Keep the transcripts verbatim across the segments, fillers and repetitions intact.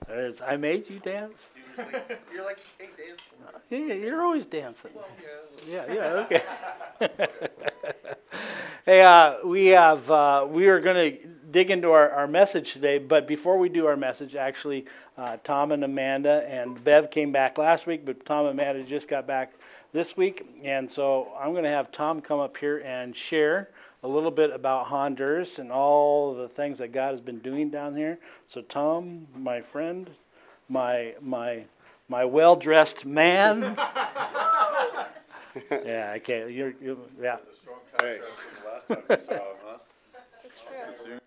There's, I made you dance? You're like, hey, dance. Yeah, you're always dancing. Well, yeah. Yeah, yeah, okay. Hey, uh, we have, uh, we are going to dig into our, our message today, but before we do our message, actually, uh, Tom and Amanda and Bev came back last week, but Tom and Amanda just got back this week, and so I'm going to have Tom come up here and share a little bit about Honduras and all the things that God has been doing down here. So Tom, my friend, my my my well-dressed man. Yeah, I can't. You're, you're yeah. The strong contrast from the last time you saw him, huh? That's true.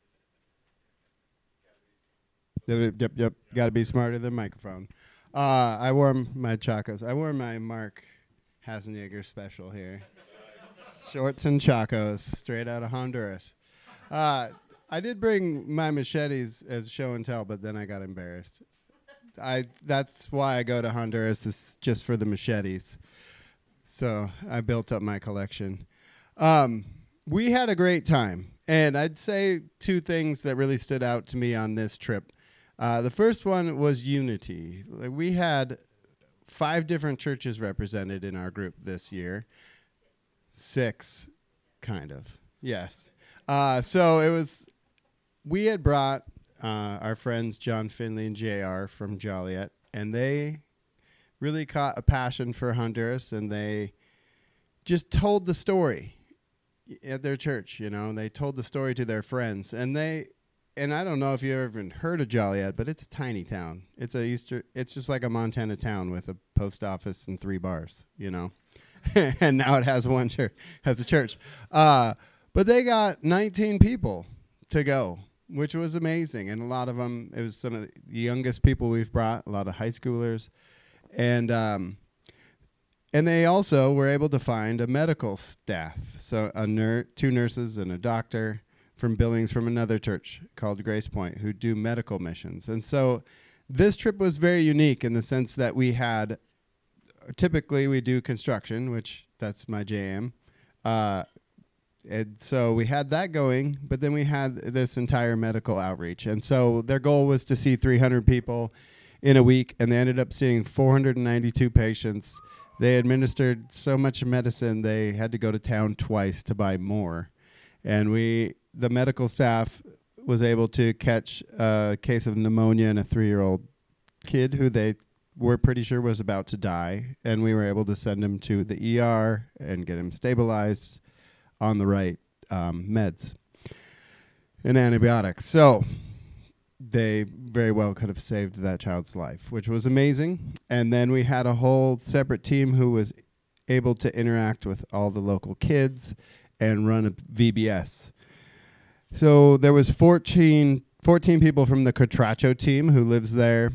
Yep, yep, yep. Got to be smarter than microphone. Uh, I wore my chacos. I wore my Mark Hasenjager special here. Shorts and chacos, straight out of Honduras. Uh, I did bring my machetes as show and tell, but then I got embarrassed. I that's why I go to Honduras, is just for the machetes. So I built up my collection. Um, we had a great time, and I'd say two things that really stood out to me on this trip. Uh, the first one was unity. Like, we had five different churches represented in our group this year. Six, kind of. Yes. Uh, so it was, we had brought uh, our friends John Finley and J R from Joliet, and they really caught a passion for Honduras, and they just told the story at their church, you know. They told the story to their friends, and they, and I don't know if you've ever even heard of Joliet, but it's a tiny town. It's a Easter, it's just like a Montana town with a post office and three bars, you know. And now it has one church, has a church. Uh, but they got nineteen people to go, which was amazing. And a lot of them, it was some of the youngest people we've brought, a lot of high schoolers. And um, and they also were able to find a medical staff, so a ner- two nurses and a doctor from Billings from another church called Grace Point who do medical missions. And so this trip was very unique in the sense that we had, typically we do construction, which that's my jam. Uh, and so we had that going, but then we had this entire medical outreach. And so their goal was to see three hundred people in a week, and they ended up seeing four hundred ninety-two patients. They administered so much medicine, they had to go to town twice to buy more. And we, the medical staff was able to catch a case of pneumonia in a three-year-old kid who they were pretty sure was about to die, and we were able to send him to the E R and get him stabilized on the right um, meds and antibiotics. So they very well could have saved that child's life, which was amazing. And then we had a whole separate team who was able to interact with all the local kids and run a V B S. So there was fourteen, fourteen people from the Catracho team who lives there.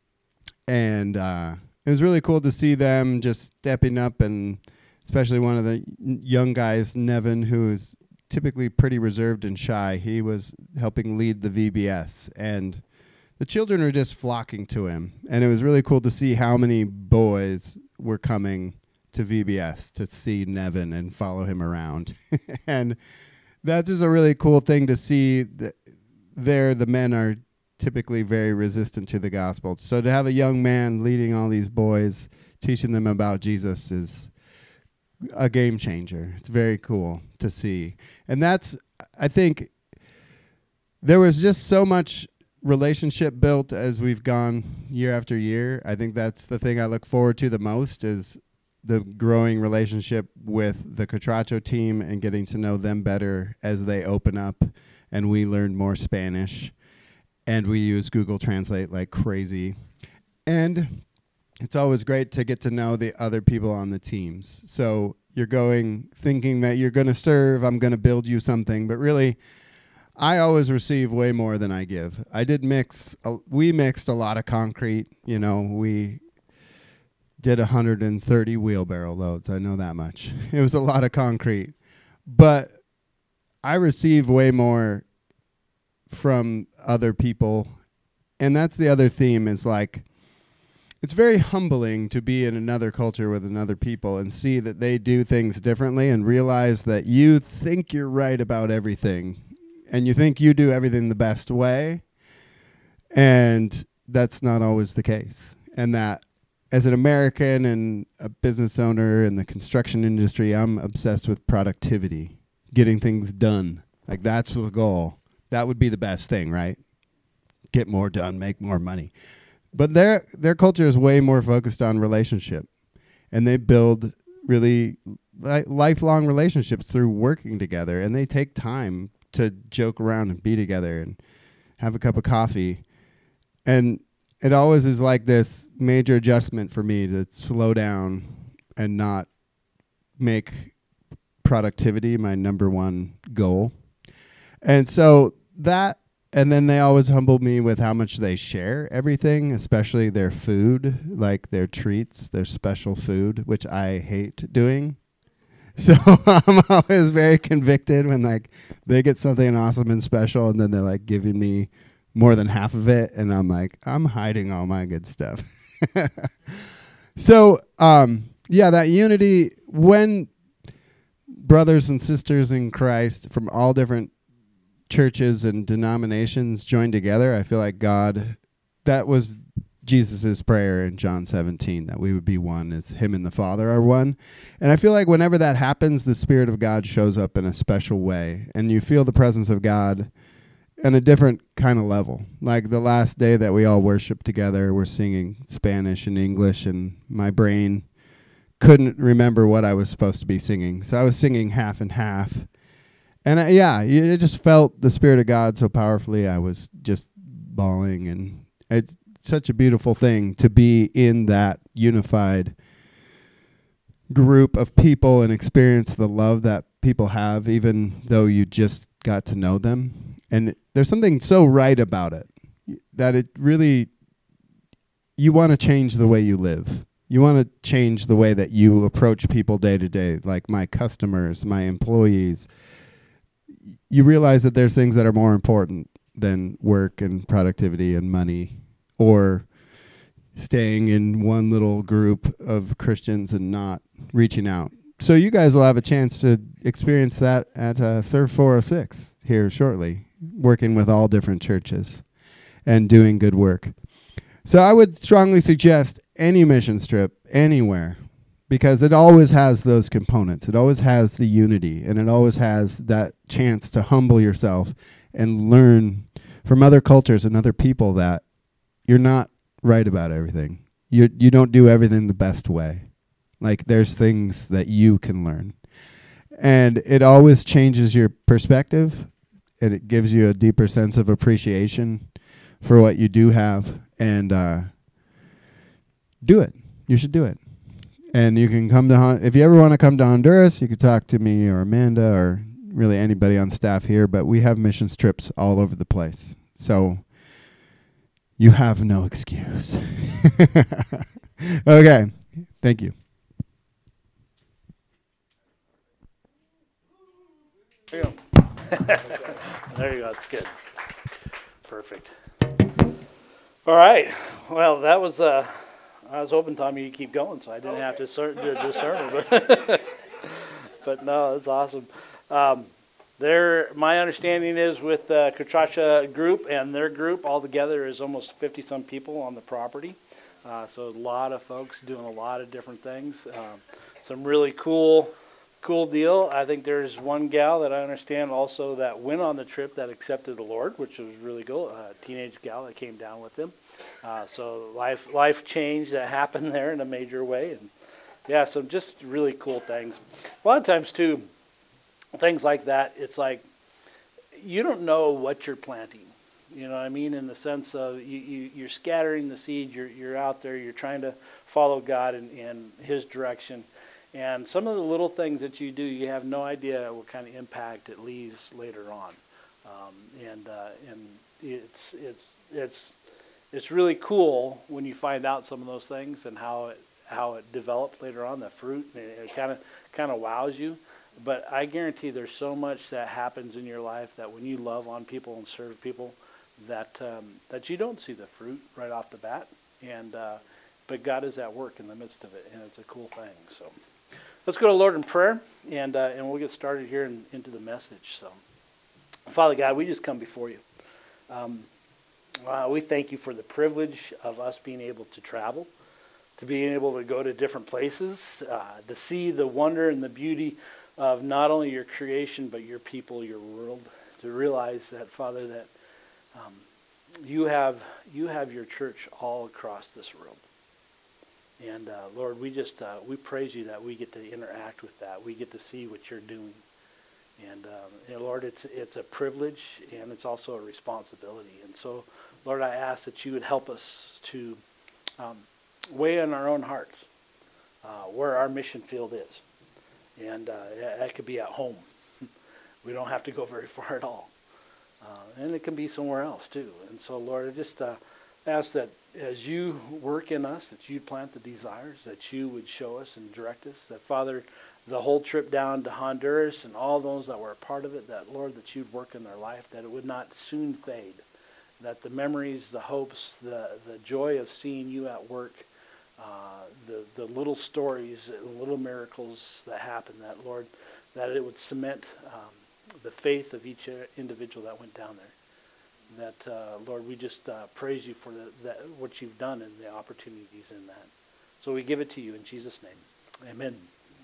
And uh, it was really cool to see them just stepping up, and especially one of the young guys, Nevin, who is typically pretty reserved and shy. He was helping lead the V B S, and the children were just flocking to him. And it was really cool to see how many boys were coming to V B S to see Nevin and follow him around. And that's just a really cool thing to see. That there, the men are typically very resistant to the gospel. So to have a young man leading all these boys, teaching them about Jesus, is a game changer. It's very cool to see. And that's, I think, there was just so much relationship built as we've gone year after year. I think that's the thing I look forward to the most, is the growing relationship with the Catracho team and getting to know them better as they open up and we learn more Spanish. And we use Google Translate like crazy. And it's always great to get to know the other people on the teams. So you're going thinking that you're going to serve, I'm going to build you something. But really, I always receive way more than I give. I did mix, uh, we mixed a lot of concrete. You know, we did one hundred thirty wheelbarrow loads. I know that much. It was a lot of concrete. But I receive way more from other people. And that's the other theme, is like, it's very humbling to be in another culture with another people and see that they do things differently, and realize that you think you're right about everything and you think you do everything the best way. And that's not always the case. And that as an American and a business owner in the construction industry, I'm obsessed with productivity, getting things done. Like, that's the goal. That would be the best thing, right? Get more done, make more money. But their their culture is way more focused on relationship. And they build really li- lifelong relationships through working together. And they take time to joke around and be together and have a cup of coffee. And it always is like this major adjustment for me to slow down and not make productivity my number one goal. And so that, and then they always humble me with how much they share everything, especially their food, like their treats, their special food, which I hate doing. So I'm always very convicted when like they get something awesome and special and then they're like giving me more than half of it, and I'm like, I'm hiding all my good stuff. So, um, yeah, that unity, when brothers and sisters in Christ from all different churches and denominations join together, I feel like God, that was Jesus' prayer in John seventeen, that we would be one as him and the Father are one. And I feel like whenever that happens, the Spirit of God shows up in a special way, and you feel the presence of God on a different kind of level. Like the last day that we all worshiped together, we're singing Spanish and English, and my brain couldn't remember what I was supposed to be singing. So I was singing half and half. And uh, yeah, it just felt the Spirit of God so powerfully. I was just bawling, and it's such a beautiful thing to be in that unified group of people and experience the love that people have, even though you just got to know them. And there's something so right about it that it really, you want to change the way you live. You want to change the way that you approach people day to day, like my customers, my employees. You realize that there's things that are more important than work and productivity and money, or staying in one little group of Christians and not reaching out. So you guys will have a chance to experience that at uh, Serve four oh six here shortly, working with all different churches and doing good work. So I would strongly suggest any mission trip anywhere, because it always has those components. It always has the unity, and it always has that chance to humble yourself and learn from other cultures and other people that you're not right about everything. You you don't do everything the best way. Like, there's things that you can learn. And it always changes your perspective, and it gives you a deeper sense of appreciation for what you do have. And uh, do it. You should do it. And you can come to, Hon- if you ever want to come to Honduras, you could talk to me or Amanda or really anybody on staff here, but we have missions trips all over the place. So you have no excuse. Okay. Thank you. There you go. There you go. That's good. Perfect. All right. Well, that was, uh, I was hoping, Tommy, you'd keep going, so I didn't have to cer- do a discernment. But, but no, that's awesome. Um, there, my understanding is with uh, Katrasha Group and their group all together is almost fifty-some people on the property. Uh, so a lot of folks doing a lot of different things. Um, some really cool Cool deal. I think there's one gal that I understand also that went on the trip that accepted the Lord, which was really cool. A teenage gal that came down with them. Uh, so life life change that happened there in a major way. And yeah, so just really cool things. A lot of times too, things like that, it's like you don't know what you're planting. You know what I mean? In the sense of you, you, you're scattering the seed, you're, you're out there, you're trying to follow God in, in His direction. And some of the little things that you do, you have no idea what kind of impact it leaves later on. Um, and uh, and it's it's it's it's really cool when you find out some of those things and how it how it developed later on, the fruit, and it kind of kind of wows you. But I guarantee there's so much that happens in your life that when you love on people and serve people, that um, that you don't see the fruit right off the bat. And uh, but God is at work in the midst of it, and it's a cool thing. So. Let's go to Lord in prayer, and uh, and we'll get started here in, into the message. So, Father God, we just come before you. Um, Uh, we thank you for the privilege of us being able to travel, to being able to go to different places, uh, to see the wonder and the beauty of not only your creation, but your people, your world, to realize that, Father, that um, you have you have your church all across this world. And uh, Lord, we just uh, we praise you that we get to interact with that. We get to see what you're doing. And, um, and Lord, it's it's a privilege and it's also a responsibility. And so, Lord, I ask that you would help us to um, weigh in our own hearts uh, where our mission field is. And uh, that could be at home. We don't have to go very far at all. Uh, and it can be somewhere else too. And so, Lord, I just uh, ask that as you work in us, that you'd plant the desires, that you would show us and direct us. That, Father, the whole trip down to Honduras and all those that were a part of it, that, Lord, that you'd work in their life, that it would not soon fade. That the memories, the hopes, the, the joy of seeing you at work, uh, the, the little stories and little miracles that happen, that, Lord, that it would cement um, the faith of each individual that went down there. That, uh, Lord, we just uh, praise you for the, that, what you've done and the opportunities in that. So we give it to you in Jesus' name. Amen.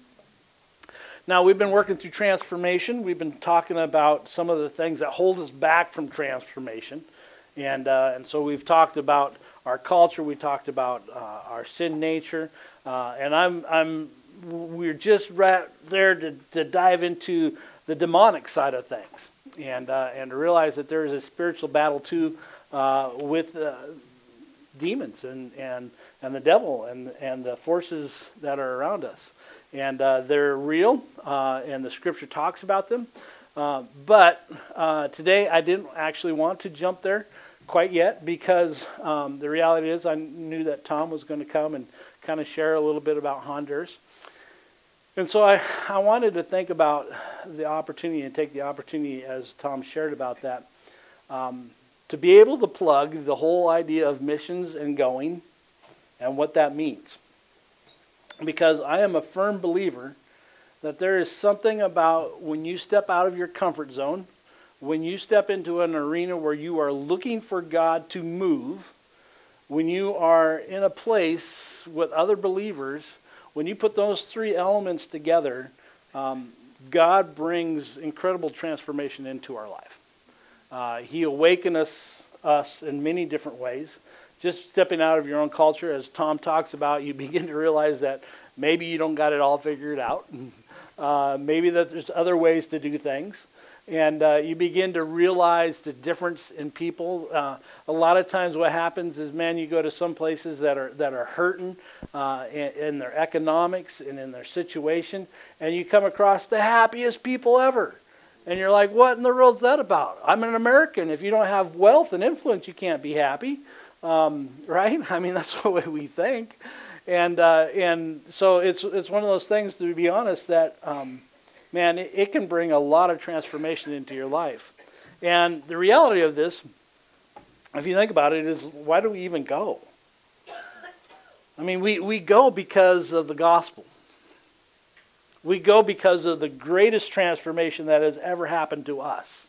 Now, we've been working through transformation. We've been talking about some of the things that hold us back from transformation. And uh, and so we've talked about our culture. We talked about uh, our sin nature. Uh, and I'm I'm we're just right there to, to dive into the demonic side of things. And uh, and to realize that there is a spiritual battle too uh, with uh, demons and, and, and the devil and, and the forces that are around us. And uh, they're real, uh, and the Scripture talks about them. Uh, but uh, today I didn't actually want to jump there quite yet because um, the reality is I knew that Tom was going to come and kind of share a little bit about Honduras. And so I, I wanted to think about the opportunity and take the opportunity, as Tom shared about that, um, to be able to plug the whole idea of missions and going and what that means. Because I am a firm believer that there is something about when you step out of your comfort zone, when you step into an arena where you are looking for God to move, when you are in a place with other believers, when you put those three elements together, um, God brings incredible transformation into our life. Uh, he awakens us, us in many different ways. Just stepping out of your own culture, as Tom talks about, you begin to realize that maybe you don't got it all figured out. Uh, maybe that there's other ways to do things. And uh, you begin to realize the difference in people. Uh, a lot of times what happens is, man, you go to some places that are that are hurting uh, in, in their economics and in their situation, and you come across the happiest people ever. And you're like, what in the world's that about? I'm an American. If you don't have wealth and influence, you can't be happy. Um, right? I mean, that's the way we think. And uh, and so it's it's one of those things, to be honest, that, um, man, it, it can bring a lot of transformation into your life. And the reality of this, if you think about it, is why do we even go? I mean, we, we go because of the gospel. We go because of the greatest transformation that has ever happened to us.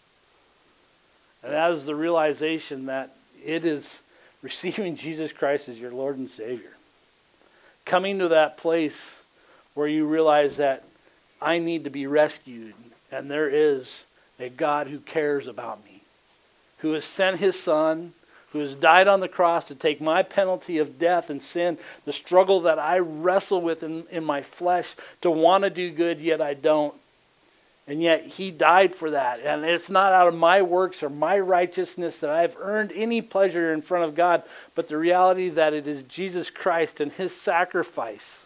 And that is the realization that it is receiving Jesus Christ as your Lord and Savior. Coming to that place where you realize that I need to be rescued, and there is a God who cares about me, who has sent his Son, who has died on the cross to take my penalty of death and sin, the struggle that I wrestle with in, in my flesh to want to do good, yet I don't. And yet he died for that. And it's not out of my works or my righteousness that I've earned any pleasure in front of God, but the reality that it is Jesus Christ and his sacrifice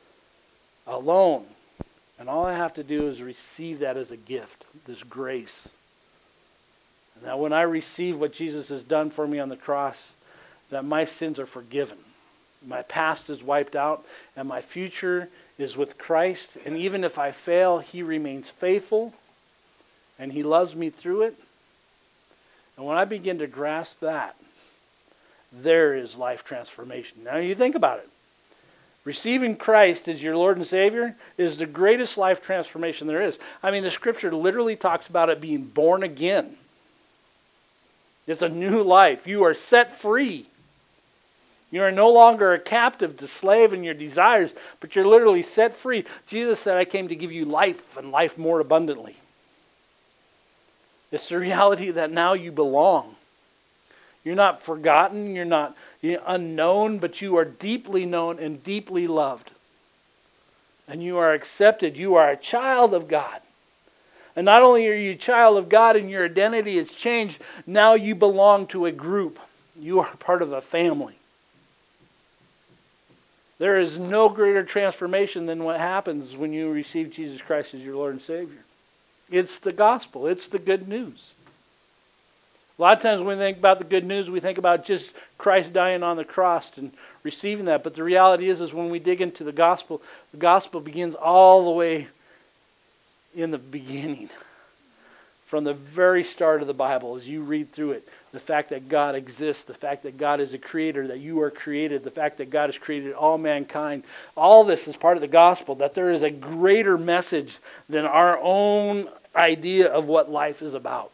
alone. And all I have to do is receive that as a gift, this grace. And that when I receive what Jesus has done for me on the cross, that my sins are forgiven. My past is wiped out, and my future is with Christ. And even if I fail, he remains faithful, and he loves me through it. And when I begin to grasp that, there is life transformation. Now you think about it. Receiving Christ as your Lord and Savior is the greatest life transformation there is. I mean, the Scripture literally talks about it being born again. It's a new life. You are set free. You are no longer a captive to slave in your desires, but you're literally set free. Jesus said, I came to give you life and life more abundantly. It's the reality that now you belong. You're not forgotten, you're not you're unknown, but you are deeply known and deeply loved. And you are accepted. You are a child of God. And not only are you a child of God and your identity has changed, now you belong to a group. You are part of a family. There is no greater transformation than what happens when you receive Jesus Christ as your Lord and Savior. It's the gospel. It's the good news. A lot of times when we think about the good news, we think about just Christ dying on the cross and receiving that. But the reality is, is when we dig into the gospel, the gospel begins all the way in the beginning. From the very start of the Bible, as you read through it, the fact that God exists, the fact that God is a creator, that you are created, the fact that God has created all mankind, all this is part of the gospel, that there is a greater message than our own idea of what life is about.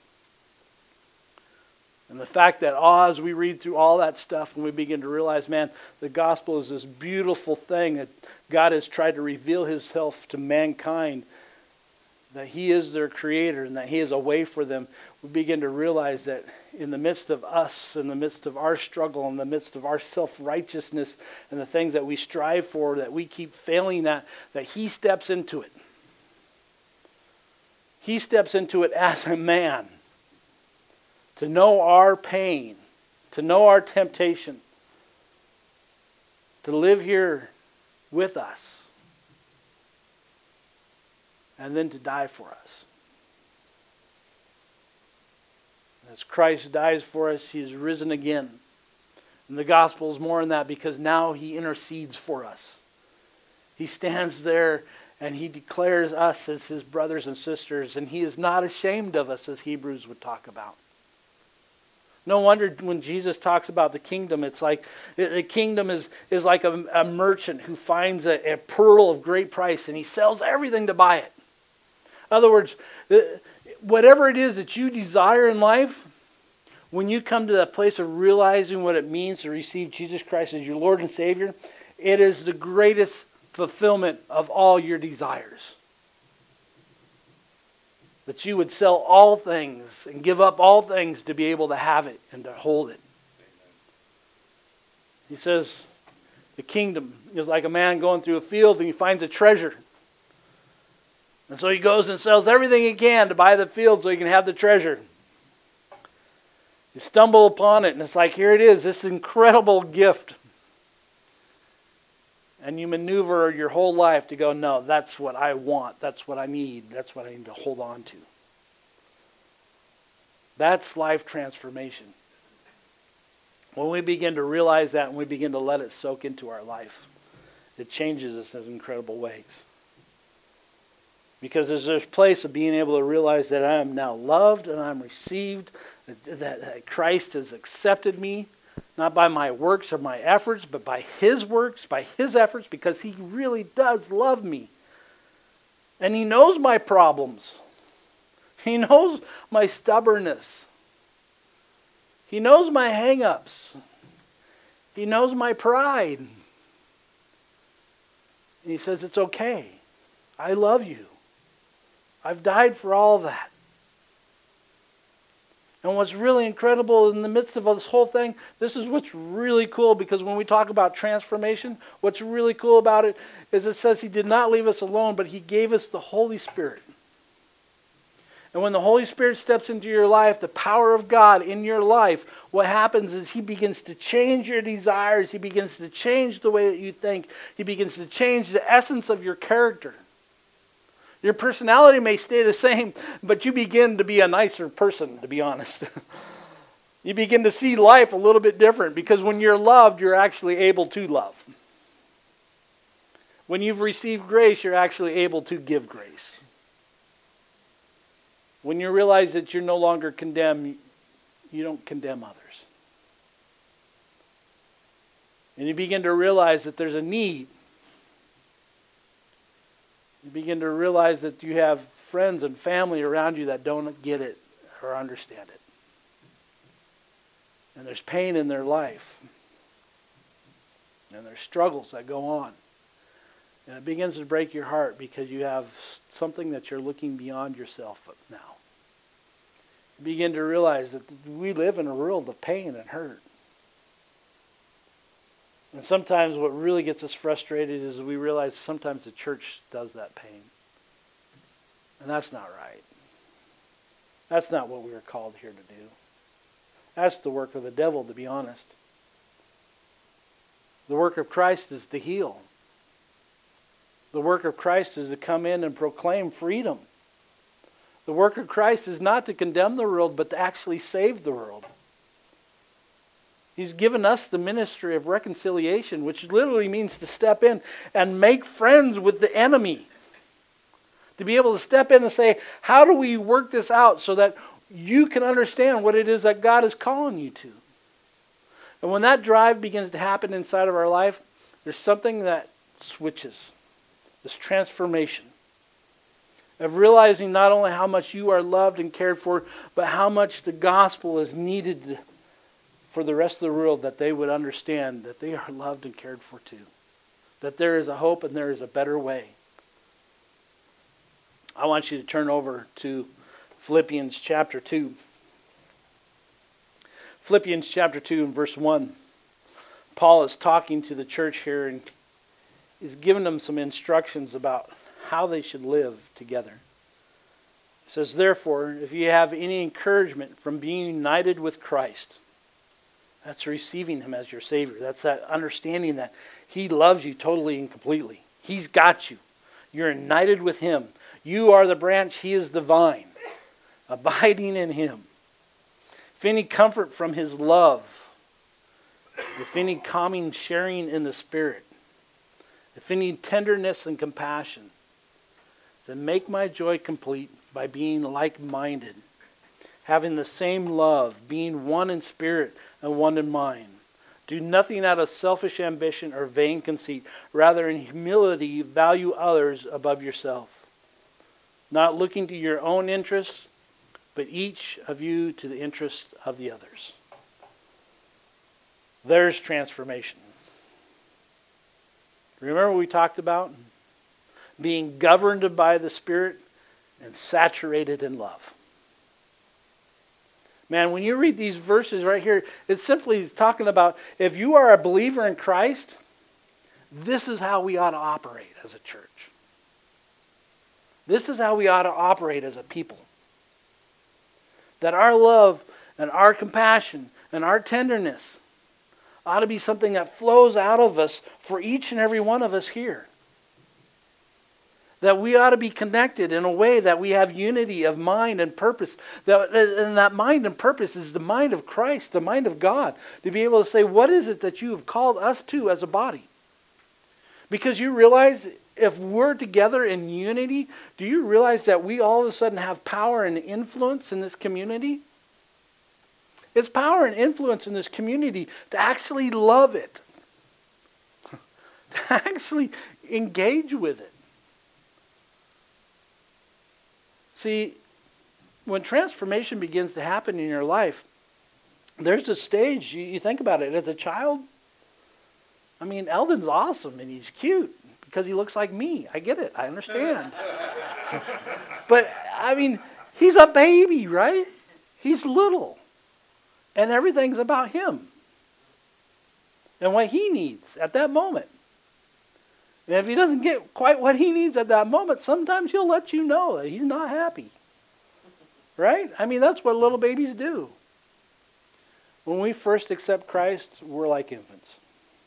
And the fact that oh, as we read through all that stuff and we begin to realize, man, the gospel is this beautiful thing that God has tried to reveal himself to mankind, that he is their creator and that he is a way for them, we begin to realize that in the midst of us, in the midst of our struggle, in the midst of our self-righteousness and the things that we strive for, that we keep failing at, that he steps into it. He steps into it as a man to know our pain, to know our temptation, to live here with us, and then to die for us. As Christ dies for us, he is risen again. And the gospel is more than that because now he intercedes for us. He stands there and he declares us as his brothers and sisters, and he is not ashamed of us, as Hebrews would talk about. No wonder when Jesus talks about the kingdom, it's like the kingdom is, is like a, a merchant who finds a, a pearl of great price and he sells everything to buy it. In other words, whatever it is that you desire in life, when you come to that place of realizing what it means to receive Jesus Christ as your Lord and Savior, it is the greatest fulfillment of all your desires. That you would sell all things and give up all things to be able to have it and to hold it. He says, the kingdom is like a man going through a field and he finds a treasure. And so he goes and sells everything he can to buy the field so he can have the treasure. You stumble upon it and it's like, here it is, this incredible gift. And you maneuver your whole life to go, no, that's what I want. That's what I need. That's what I need to hold on to. That's life transformation. When we begin to realize that and we begin to let it soak into our life, it changes us in incredible ways. Because there's this place of being able to realize that I am now loved and I'm received, that, that, that Christ has accepted me. Not by my works or my efforts, but by his works, by his efforts, because he really does love me. And he knows my problems. He knows my stubbornness. He knows my hang-ups. He knows my pride. And he says, it's okay. I love you. I've died for all of that. And what's really incredible in the midst of this whole thing, this is what's really cool, because when we talk about transformation, what's really cool about it is it says he did not leave us alone, but he gave us the Holy Spirit. And when the Holy Spirit steps into your life, the power of God in your life, what happens is he begins to change your desires. He begins to change the way that you think. He begins to change the essence of your character. Your personality may stay the same, but you begin to be a nicer person, to be honest. You begin to see life a little bit different, because when you're loved, you're actually able to love. When you've received grace, you're actually able to give grace. When you realize that you're no longer condemned, you don't condemn others. And you begin to realize that there's a need. You begin to realize that you have friends and family around you that don't get it or understand it. And there's pain in their life. And there's struggles that go on. And it begins to break your heart because you have something that you're looking beyond yourself now. You begin to realize that we live in a world of pain and hurt. And sometimes what really gets us frustrated is we realize sometimes the church does that pain. And that's not right. That's not what we were called here to do. That's the work of the devil, to be honest. The work of Christ is to heal. The work of Christ is to come in and proclaim freedom. The work of Christ is not to condemn the world, but to actually save the world. He's given us the ministry of reconciliation, which literally means to step in and make friends with the enemy. To be able to step in and say, how do we work this out so that you can understand what it is that God is calling you to? And when that drive begins to happen inside of our life, there's something that switches. This transformation of realizing not only how much you are loved and cared for, but how much the gospel is needed for the rest of the world, that they would understand that they are loved and cared for too. That there is a hope and there is a better way. I want you to turn over to Philippians chapter two. Philippians chapter two and verse one. Paul is talking to the church here and he's giving them some instructions about how they should live together. He says, therefore, if you have any encouragement from being united with Christ, that's receiving Him as your Savior. That's that understanding that He loves you totally and completely. He's got you. You're united with Him. You are the branch, He is the vine. Abiding in Him. If any comfort from His love, if any calming sharing in the Spirit, if any tenderness and compassion, then make my joy complete by being like-minded, having the same love, being one in spirit and one in mind. Do nothing out of selfish ambition or vain conceit. Rather, in humility, value others above yourself. Not looking to your own interests, but each of you to the interest of the others. There's transformation. Remember what we talked about? Being governed by the Spirit and saturated in love. Man, when you read these verses right here, it simply is talking about if you are a believer in Christ, this is how we ought to operate as a church. This is how we ought to operate as a people. That our love and our compassion and our tenderness ought to be something that flows out of us for each and every one of us here. That we ought to be connected in a way that we have unity of mind and purpose. That, and that mind and purpose is the mind of Christ, the mind of God. To be able to say, what is it that you have called us to as a body? Because you realize if we're together in unity, do you realize that we all of a sudden have power and influence in this community? It's power and influence in this community to actually love it. To actually engage with it. See, when transformation begins to happen in your life, there's a stage, you, you think about it, as a child, I mean, Eldon's awesome and he's cute because he looks like me. I get it. I understand. But, I mean, he's a baby, right? He's little. And everything's about him. And what he needs at that moment. And if he doesn't get quite what he needs at that moment, sometimes he'll let you know that he's not happy. Right? I mean, that's what little babies do. When we first accept Christ, we're like infants.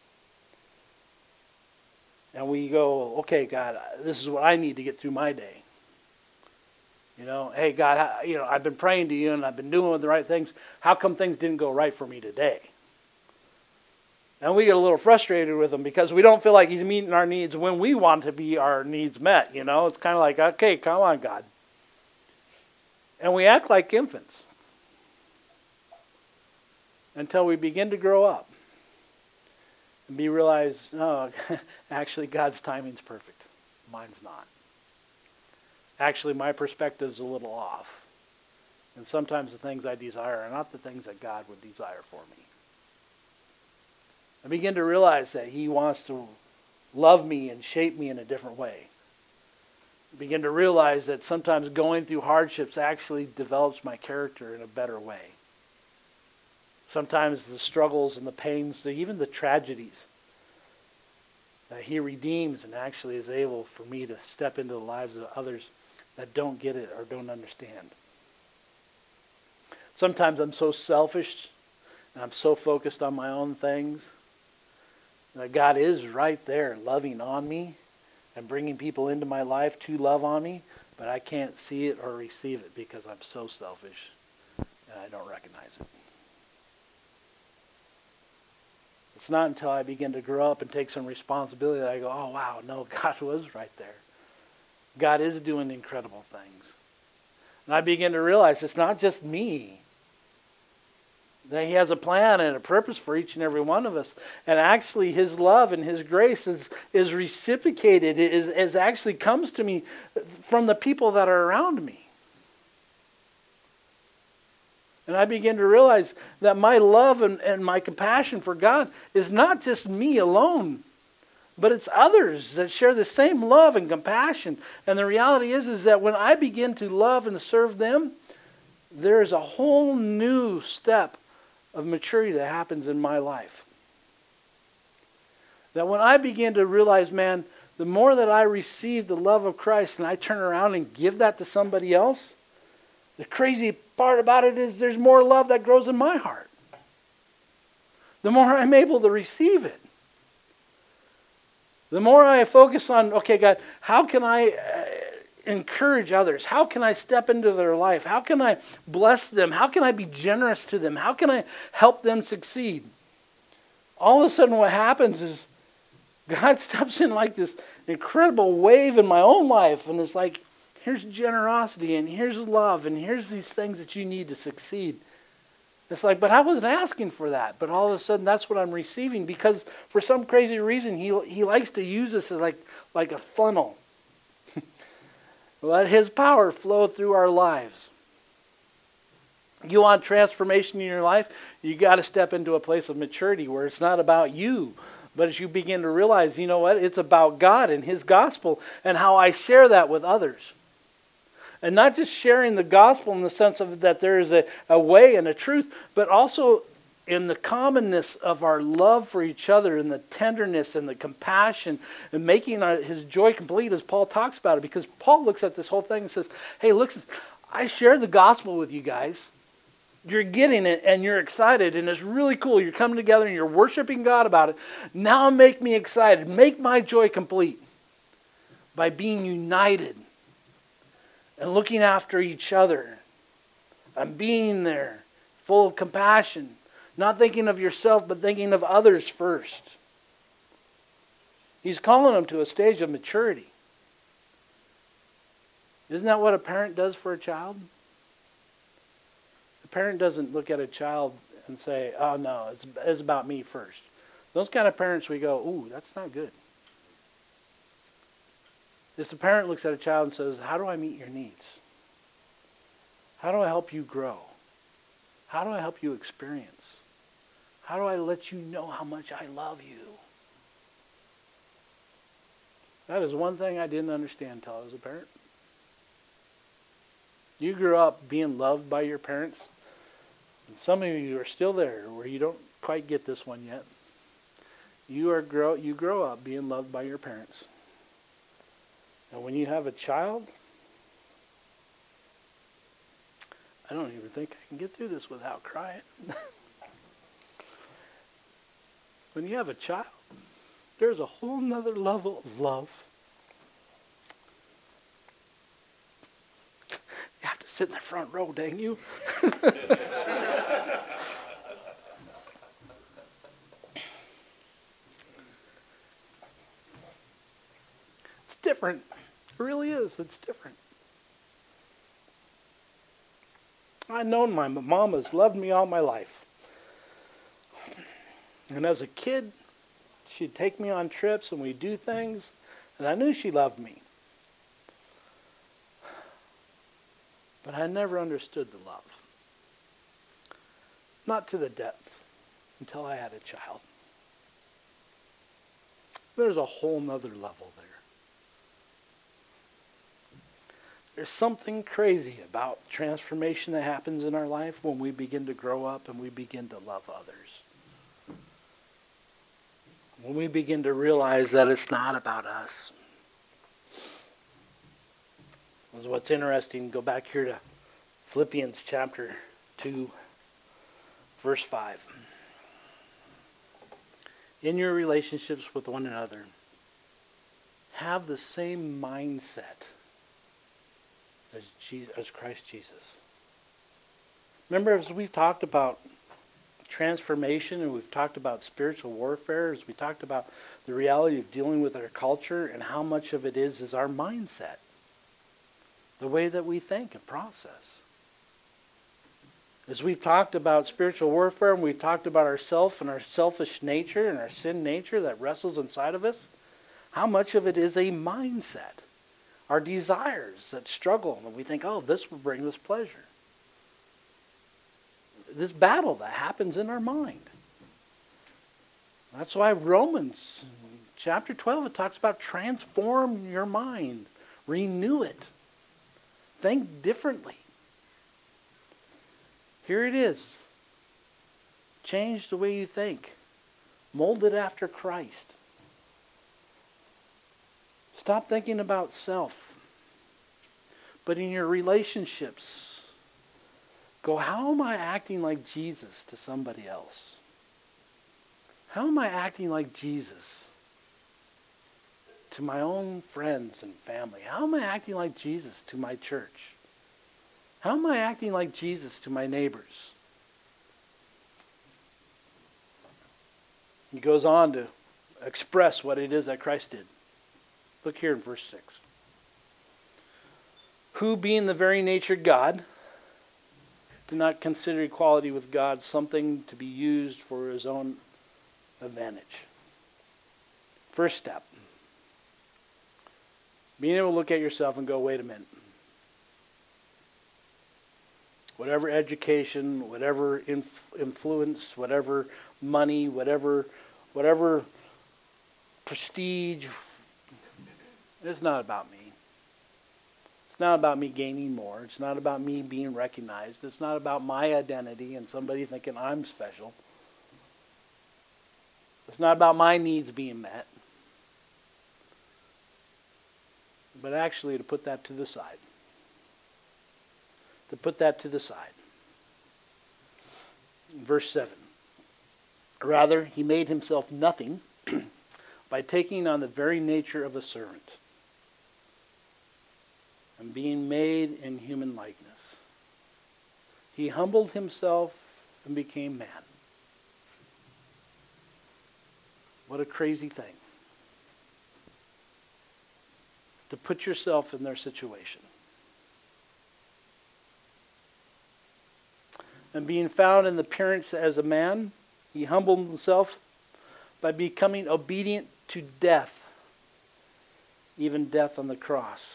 And we go, okay, God, this is what I need to get through my day. You know, hey, God, I, you know, I've been praying to you and I've been doing the right things. How come things didn't go right for me today? And we get a little frustrated with him because we don't feel like he's meeting our needs when we want to be our needs met. You know, it's kind of like, okay, come on, God. And we act like infants until we begin to grow up and be realized, oh, actually God's timing's perfect. Mine's not. Actually, my perspective's a little off. And sometimes the things I desire are not the things that God would desire for me. I begin to realize that He wants to love me and shape me in a different way. I begin to realize that sometimes going through hardships actually develops my character in a better way. Sometimes the struggles and the pains, even the tragedies, that He redeems and actually is able for me to step into the lives of others that don't get it or don't understand. Sometimes I'm so selfish and I'm so focused on my own things that God is right there loving on me and bringing people into my life to love on me, but I can't see it or receive it because I'm so selfish and I don't recognize it. It's not until I begin to grow up and take some responsibility that I go, oh wow, no, God was right there. God is doing incredible things. And I begin to realize it's not just me. That He has a plan and a purpose for each and every one of us. And actually His love and His grace is, is reciprocated, it is, is actually comes to me from the people that are around me. And I begin to realize that my love and, and my compassion for God is not just me alone, but it's others that share the same love and compassion. And the reality is, is that when I begin to love and serve them, there is a whole new step of maturity that happens in my life. That when I begin to realize, man, the more that I receive the love of Christ and I turn around and give that to somebody else, the crazy part about it is there's more love that grows in my heart. The more I'm able to receive it. The more I focus on, okay, God, how can I uh, encourage others? How can I step into their life? How can I bless them? How can I be generous to them? How can I help them succeed? All of a sudden what happens is God steps in like this incredible wave in my own life, and it's like, here's generosity, and here's love, and here's these things that you need to succeed. It's like, but I wasn't asking for that. But all of a sudden, that's what I'm receiving, because for some crazy reason, He He likes to use us as like, like a funnel. Let His power flow through our lives. You want transformation in your life? You got to step into a place of maturity where it's not about you. But as you begin to realize, you know what? It's about God and His gospel and how I share that with others. And not just sharing the gospel in the sense of that there is a, a way and a truth, but also in the commonness of our love for each other and the tenderness and the compassion and making our, His joy complete, as Paul talks about it. Because Paul looks at this whole thing and says, hey, look, I share the gospel with you guys. You're getting it and you're excited and it's really cool. You're coming together and you're worshiping God about it. Now make me excited. Make my joy complete by being united and looking after each other and being there full of compassion. Not thinking of yourself, but thinking of others first. He's calling them to a stage of maturity. Isn't that what a parent does for a child? A parent doesn't look at a child and say, oh no, it's, it's about me first. Those kind of parents, we go, ooh, that's not good. It's the parent looks at a child and says, how do I meet your needs? How do I help you grow? How do I help you experience? How do I let you know how much I love you? That is one thing I didn't understand until I was a parent. You grew up being loved by your parents, and some of you are still there where you don't quite get this one yet. You are grow you grow up being loved by your parents. And when you have a child, I don't even think I can get through this without crying. When you have a child, there's a whole nother level of love. You have to sit in the front row, dang you. It's different. It really is. It's different. I've known my mom has loved me all my life. And as a kid, she'd take me on trips and we'd do things, and I knew she loved me. But I never understood the love. Not to the depth until I had a child. There's a whole nother level there. There's something crazy about transformation that happens in our life when we begin to grow up and we begin to love others. When we begin to realize that it's not about us. What's interesting, go back here to Philippians chapter two, verse five. In your relationships with one another, have the same mindset as, Jesus, as Christ Jesus. Remember, as we've talked about transformation and we've talked about spiritual warfare, as we talked about the reality of dealing with our culture and how much of it is is our mindset. The way that we think and process. As we've talked about spiritual warfare and we've talked about ourself and our selfish nature and our sin nature that wrestles inside of us, how much of it is a mindset? Our desires that struggle and we think, oh, this will bring us pleasure. This battle that happens in our mind. That's why Romans chapter twelve, it talks about transform your mind. Renew it. Think differently. Here it is. Change the way you think. Mold it after Christ. Stop thinking about self. But in your relationships, go, how am I acting like Jesus to somebody else? How am I acting like Jesus to my own friends and family? How am I acting like Jesus to my church? How am I acting like Jesus to my neighbors? He goes on to express what it is that Christ did. Look here in verse six. Who, being the very nature God, did not consider equality with God something to be used for his own advantage. First step. Being able to look at yourself and go, wait a minute. Whatever education, whatever inf- influence, whatever money, whatever, whatever prestige, it's not about me. It's not about me gaining more. It's not about me being recognized. It's not about my identity and somebody thinking I'm special. It's not about my needs being met. But actually to put that to the side. To put that to the side. Verse seven. Rather, he made himself nothing by taking on the very nature of a servant and being made in human likeness. He humbled himself and became man. What a crazy thing. To put yourself in their situation. And being found in the appearance as a man, he humbled himself by becoming obedient to death, even death on the cross.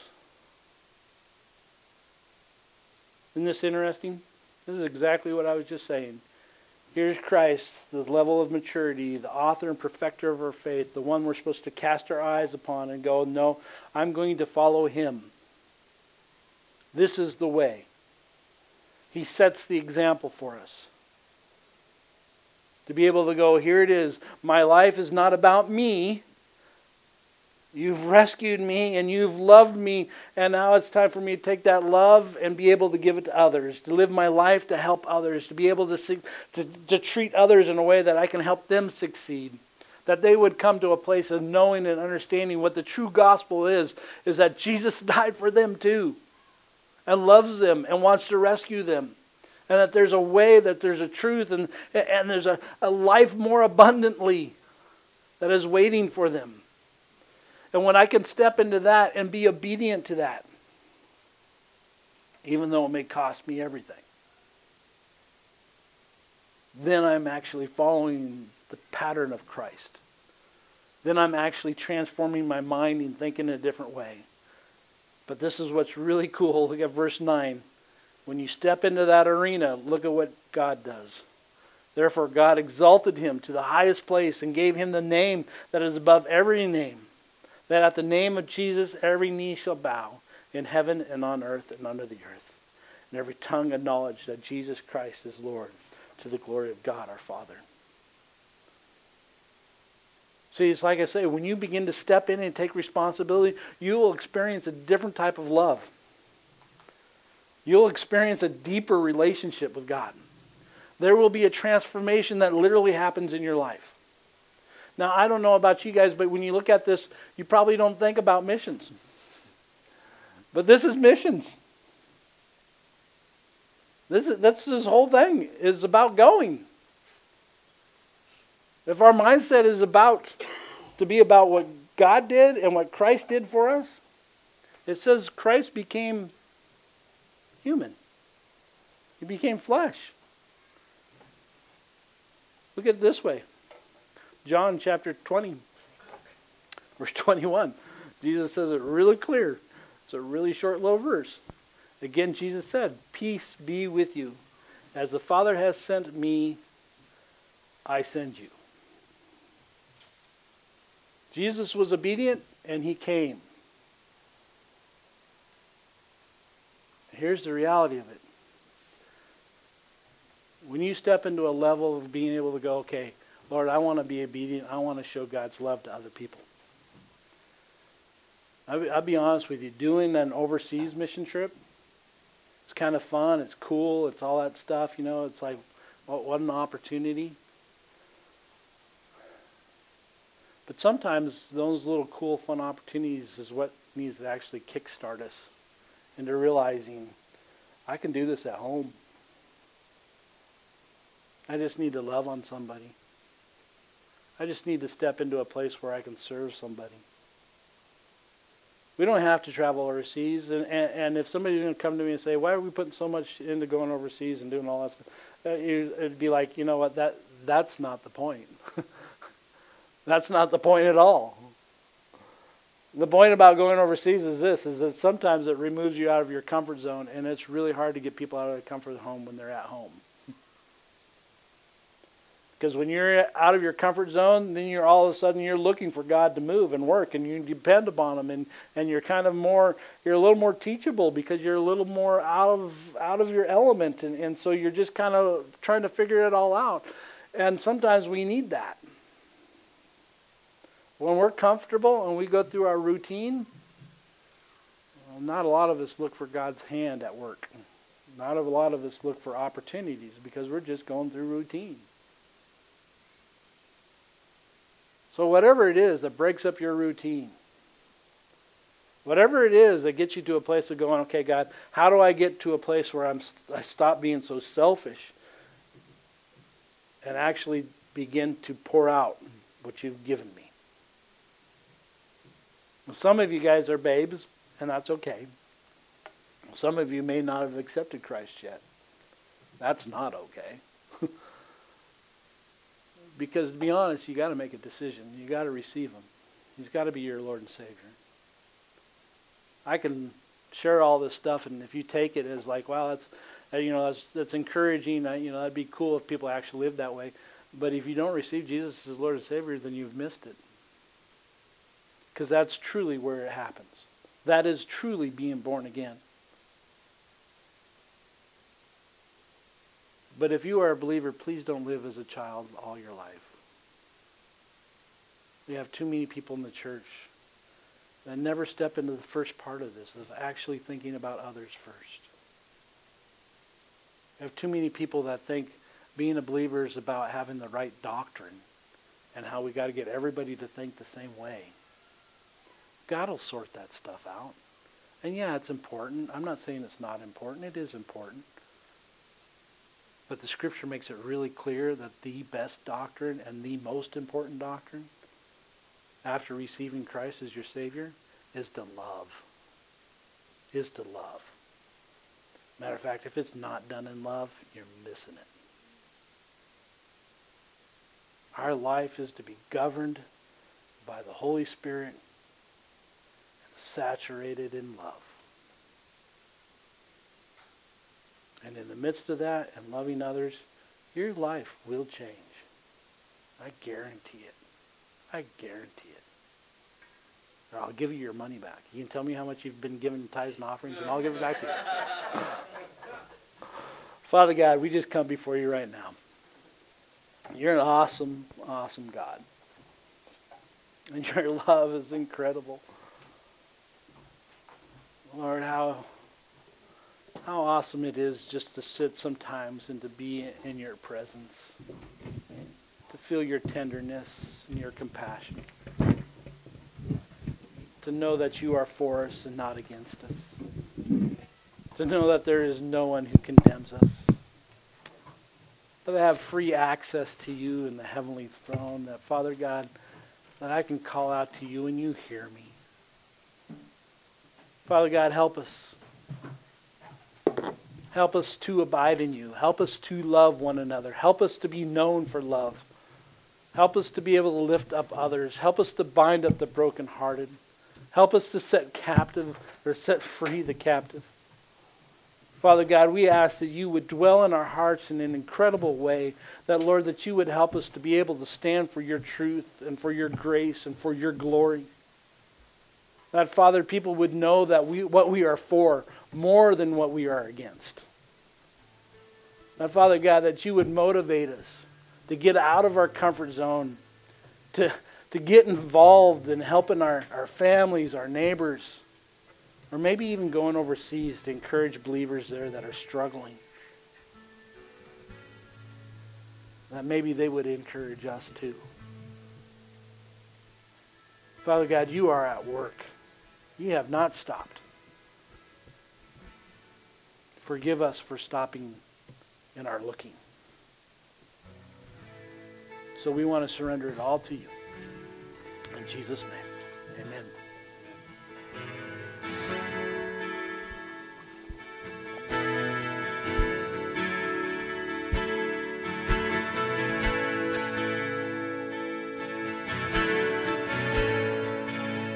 Isn't this interesting? This is exactly what I was just saying. Here's Christ, the level of maturity, the author and perfecter of our faith, the one we're supposed to cast our eyes upon and go, no, I'm going to follow him. This is the way. He sets the example for us. To be able to go, here it is. My life is not about me. You've rescued me and you've loved me. And now it's time for me to take that love and be able to give it to others. To live my life to help others. To be able to, see, to, to treat others in a way that I can help them succeed. That they would come to a place of knowing and understanding what the true gospel is. Is that Jesus died for them too. And loves them and wants to rescue them. And that there's a way, that there's a truth, and, and there's a, a life more abundantly that is waiting for them. And when I can step into that and be obedient to that, even though it may cost me everything, then I'm actually following the pattern of Christ. Then I'm actually transforming my mind and thinking in a different way. But this is what's really cool. Look at verse nine. When you step into that arena, look at what God does. Therefore God exalted him to the highest place and gave him the name that is above every name, that at the name of Jesus every knee shall bow in heaven and on earth and under the earth, and every tongue acknowledge that Jesus Christ is Lord, to the glory of God our Father. See, it's like I say, when you begin to step in and take responsibility, you will experience a different type of love. You'll experience a deeper relationship with God. There will be a transformation that literally happens in your life. Now, I don't know about you guys, but when you look at this, you probably don't think about missions. But this is missions. This is, that's this whole thing is about going. If our mindset is about to be about what God did and what Christ did for us, it says Christ became human. He became flesh. Look at it this way. John chapter twenty, verse twenty-one. Jesus says it really clear. It's a really short little verse. Again, Jesus said, "Peace be with you. As the Father has sent me, I send you." Jesus was obedient and he came. Here's the reality of it. When you step into a level of being able to go, okay, Lord, I want to be obedient. I want to show God's love to other people. I'll be, I'll be honest with you. Doing an overseas mission trip, it's kind of fun. It's cool. It's all that stuff. You know, it's like, what, what an opportunity. But sometimes those little cool, fun opportunities is what needs to actually kickstart us into realizing I can do this at home. I just need to love on somebody. I just need to step into a place where I can serve somebody. We don't have to travel overseas. And, and, and if somebody's going to come to me and say, why are we putting so much into going overseas and doing all that stuff? Uh, it'd be like, you know what, that that's not the point. That's not the point at all. The point about going overseas is this, is that sometimes it removes you out of your comfort zone, and it's really hard to get people out of their comfort zone when they're at home. Because when you're out of your comfort zone, then you're all of a sudden you're looking for God to move and work, and you depend upon Him, and, and you're kind of more, you're a little more teachable because you're a little more out of out of your element, and, and so you're just kind of trying to figure it all out. And sometimes we need that. When we're comfortable and we go through our routine, well, not a lot of us look for God's hand at work. Not a lot of us look for opportunities because we're just going through routine. So whatever it is that breaks up your routine, whatever it is that gets you to a place of going, okay, God, how do I get to a place where I'm I stop being so selfish and actually begin to pour out what you've given me? Some of you guys are babes, and that's okay. Some of you may not have accepted Christ yet. That's not okay. Because to be honest, you got to make a decision. You got to receive Him. He's got to be your Lord and Savior. I can share all this stuff, and if you take it as like, wow, that's you know that's that's encouraging. You know, that'd be cool if people actually lived that way. But if you don't receive Jesus as Lord and Savior, then you've missed it. Because that's truly where it happens. That is truly being born again. But if you are a believer, please don't live as a child all your life. We have too many people in the church that never step into the first part of this, of actually thinking about others first. We have too many people that think being a believer is about having the right doctrine and how we got to get everybody to think the same way. God will sort that stuff out. And yeah, it's important. I'm not saying it's not important. It is important. But the Scripture makes it really clear that the best doctrine and the most important doctrine after receiving Christ as your Savior is to love. Is to love. Matter of fact, if it's not done in love, you're missing it. Our life is to be governed by the Holy Spirit, saturated in love. And in the midst of that and loving others, your life will change. I guarantee it. I guarantee it. Or I'll give you your money back. You can tell me how much you've been given in tithes and offerings, and I'll give it back to you. Father God, we just come before you right now. You're an awesome, awesome God. And your love is incredible. Lord, how how awesome it is just to sit sometimes and to be in your presence. To feel your tenderness and your compassion. To know that you are for us and not against us. To know that there is no one who condemns us. That I have free access to you in the heavenly throne. That, Father God, that I can call out to you and you hear me. Father God, help us. Help us to abide in you. Help us to love one another. Help us to be known for love. Help us to be able to lift up others. Help us to bind up the brokenhearted. Help us to set captive or set free the captive. Father God, we ask that you would dwell in our hearts in an incredible way. That, Lord, that you would help us to be able to stand for your truth and for your grace and for your glory. That, Father, people would know that we what we are for more than what we are against. That, Father God, that you would motivate us to get out of our comfort zone, to, to get involved in helping our, our families, our neighbors, or maybe even going overseas to encourage believers there that are struggling. That maybe they would encourage us too. Father God, you are at work. You have not stopped. Forgive us for stopping in our looking. So we want to surrender it all to you. In Jesus' name, amen.